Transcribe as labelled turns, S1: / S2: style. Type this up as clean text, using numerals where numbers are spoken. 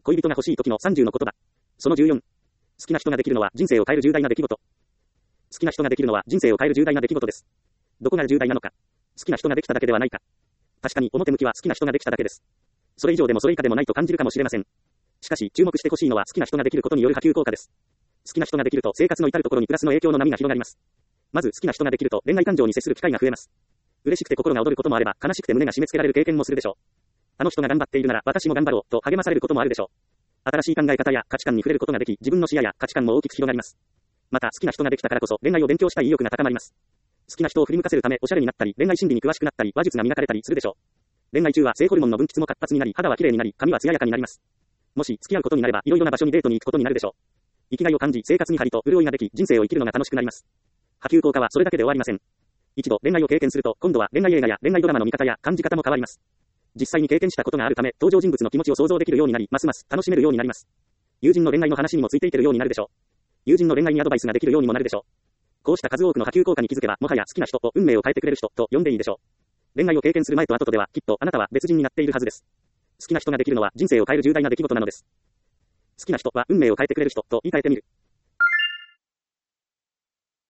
S1: 恋人が欲しい時の30の言葉。その14。好きな人ができるのは人生を変える重大な出来事。好きな人ができるのは人生を変える重大な出来事です。どこが重大なのか。好きな人ができただけではないか。確かに表向きは好きな人ができただけです。それ以上でもそれ以下でもないと感じるかもしれません。しかし注目してほしいのは好きな人ができることによる波及効果です。好きな人ができると生活の至るところにプラスの影響の波が広がります。まず好きな人ができると恋愛感情に接する機会が増えます。嬉しくて心が躍ることもあれば悲しくて胸が締め付けられる経験もするでしょう。あの人が頑張っているなら私も頑張ろうと励まされることもあるでしょう。新しい考え方や価値観に触れることができ、自分の視野や価値観も大きく広がります。また好きな人ができたからこそ恋愛を勉強したい意欲が高まります。好きな人を振り向かせるためおしゃれになったり、恋愛心理に詳しくなったり、話術が磨かれたりするでしょう。恋愛中は性ホルモンの分泌も活発になり、肌は綺麗になり、髪は艶やかになります。もし付き合うことになれば、いろいろな場所にデートに行くことになるでしょう。生きがいを感じ、生活に張りと潤いができ、人生を生きるのが楽しくなります。波及効果はそれだけで終わりません。一度恋愛を経験すると、今度は恋愛映画や恋愛ドラマの見方や感じ方も変わります。実際に経験したことがあるため、登場人物の気持ちを想像できるようになり、ますます楽しめるようになります。友人の恋愛の話にもついていけるようになるでしょう。友人の恋愛にアドバイスができるようにもなるでしょう。こうした数多くの波及効果に気づけば、もはや好きな人を運命を変えてくれる人と呼んでいいでしょう。恋愛を経験する前と後とでは、きっとあなたは別人になっているはずです。好きな人ができるのは人生を変える重大な出来事なのです。好きな人は運命を変えてくれる人と言い換えてみる。